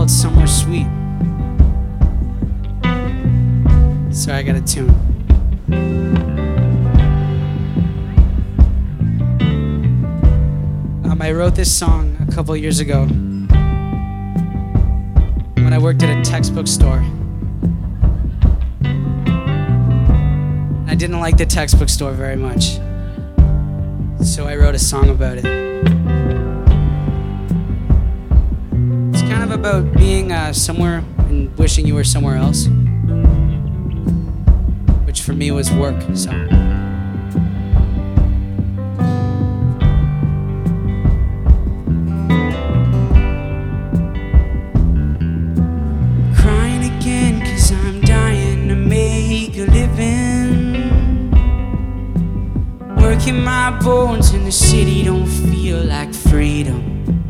called Somewhere Sweet. Sorry, I got a tune. I wrote this song a couple years ago when I worked at a textbook store. I didn't like the textbook store very much, so I wrote a song about it. It's kind of about being somewhere and wishing you were somewhere else, which for me was work, so. Crying again 'cause I'm dying to make a living. Working my bones in the city don't feel like freedom.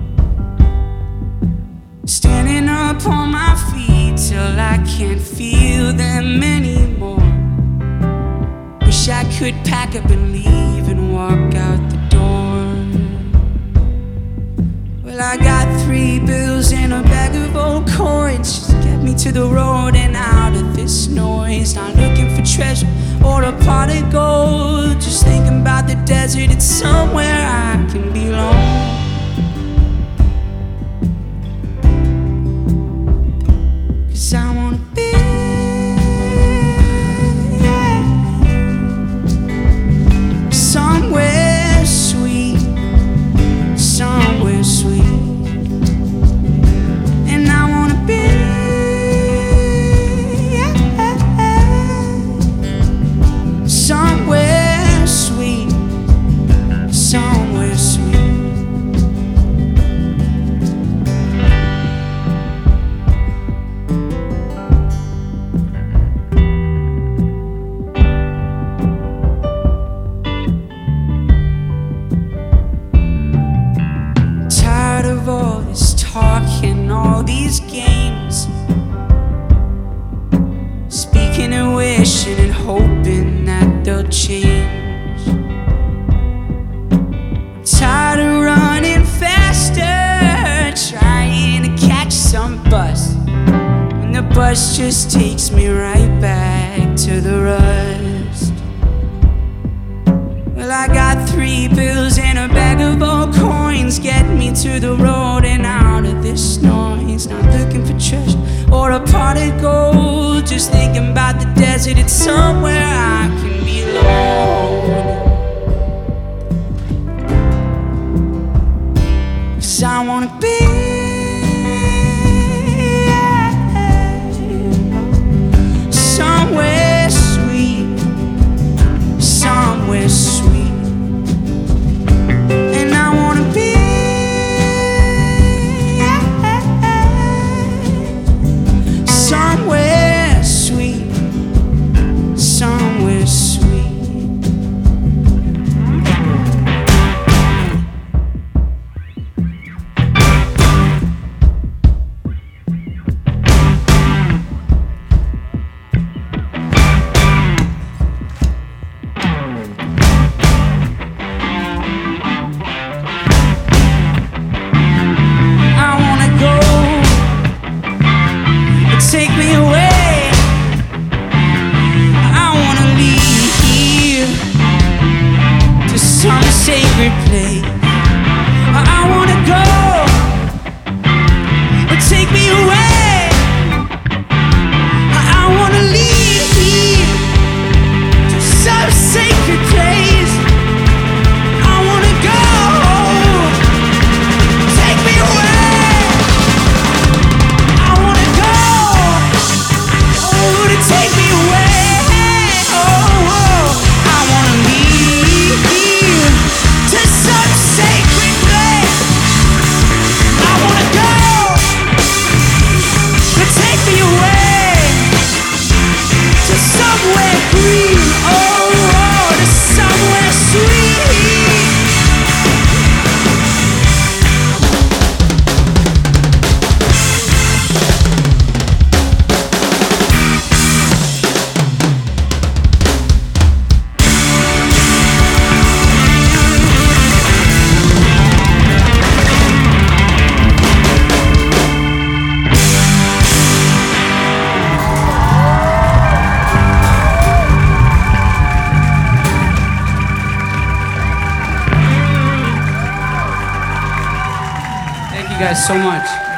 Standing up on my feet till I can't feel them anymore. Wish I could pack up and leave and walk out the door. Well, I got 3 bills and a bag of old coins. Just get me to the road and out of this noise. Not looking for treasure or a pot of gold. Just thinking about the desert, it's somewhere I can belong. I wanna be, yeah, somewhere sweet, somewhere sweet. And I wanna be, yeah, somewhere sweet, somewhere sweet. All this talking, all these games, speaking and wishing and hoping that they'll change. I'm tired of running faster, trying to catch some bus, when the bus just takes me right back to the rust. Well, I got 3 bills and a bag of old coins. Get me to the road and out of this noise. Not looking for treasure or a pot of gold. Just thinking about the desert, it's somewhere I can belong. 'Cause I wanna be, yeah, somewhere sweet, somewhere sweet. Take me away. I wanna leave here to some sacred place. I wanna go, but take me away. I wanna leave here to some sacred place. I wanna go, take me away. Take me away, oh, I wanna leave here to some guys so much.